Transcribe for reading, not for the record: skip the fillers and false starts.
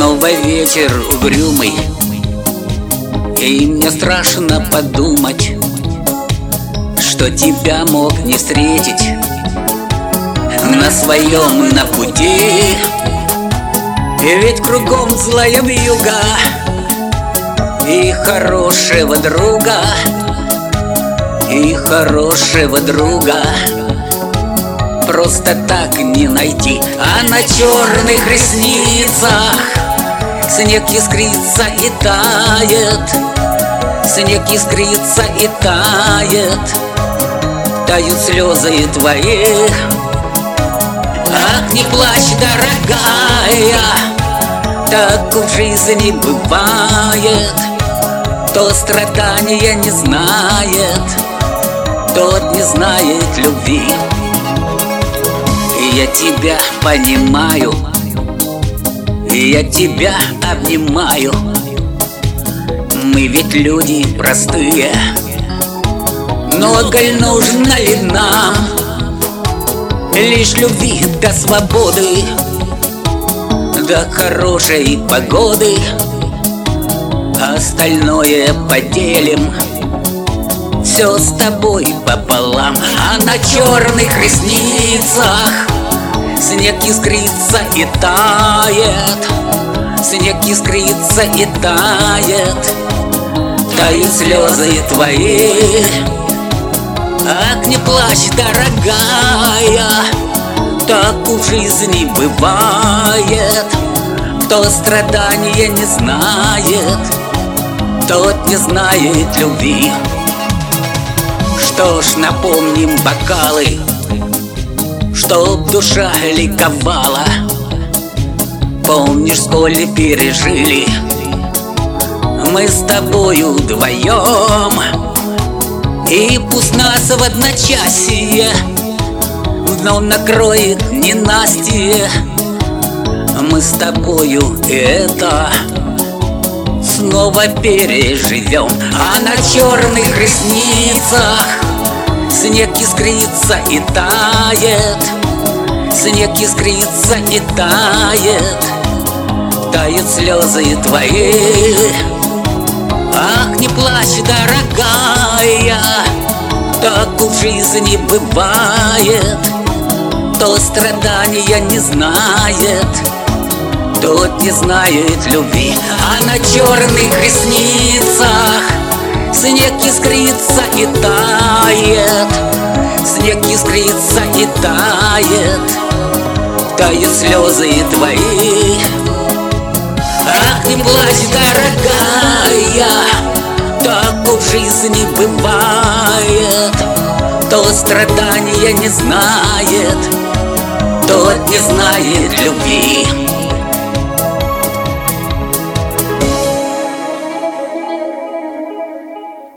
Снова вечер угрюмый, и мне страшно подумать, что тебя мог не встретить на своем на пути. И ведь кругом злая вьюга, и хорошего друга, и хорошего друга просто так не найти. А на черных ресницах снег искрится и тает, снег искрится и тает, тают слезы твои. Ах, не плачь, дорогая, так в жизни бывает. Кто страдания не знает, тот не знает любви. И я тебя понимаю, и я тебя обнимаю. Мы ведь люди простые, но коль нужно ли нам лишь любви до свободы, до хорошей погоды, остальное поделим все с тобой пополам. А на черных ресницах снег искрится и тает, снег искрится и тает, тают слезы твои. Ах, не плачь, дорогая, так в жизни бывает. Кто страдания не знает, тот не знает любви. Что ж, напомним бокалы, чтоб душа ликовала. Помнишь, сколь пережили мы с тобою вдвоем, и пусть нас в одночасье дном накроет ненастье, мы с тобою это снова переживем. А на черных ресницах снег искрится и тает, снег искрится и тает, тают слезы твои. Ах, не плачь, дорогая, так в жизни бывает. Кто страдания не знает, тот не знает любви. А на черных ресницах снег искрится и тает, снег искрится и тает, тают слезы твои. Ах, не плачь, дорогая, так в жизни бывает. Кто страдания не знает, тот не знает любви.